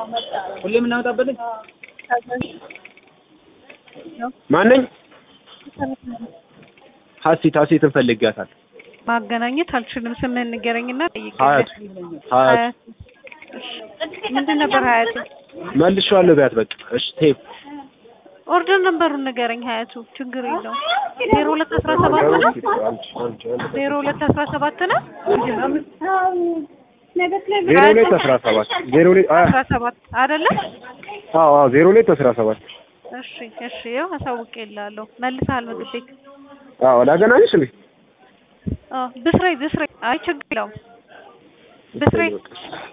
ሁሌ የምናመጣበት ማነኝ ሀሴትን ፈልጊያታል ማገናኘት አልችልም ስምህን ንገረኝና ሀያት ምንድን ነበር ሀያቱ መልሼዋለሁ ቢያት በቃ እሺ ቴፕ ኦርደር ነምበሩን ንገረኝ ሀያቱ ችግር የለውም 0217 ነው 0217 ነው 0217 አይደለ አዎ 0217 እሺ ያው አሳውቄልሃለሁ መልሰሃል ምግብ አዎ ላገናኝሽ እንዴ ብስሬ አይ ችግር የለውም ብስሬ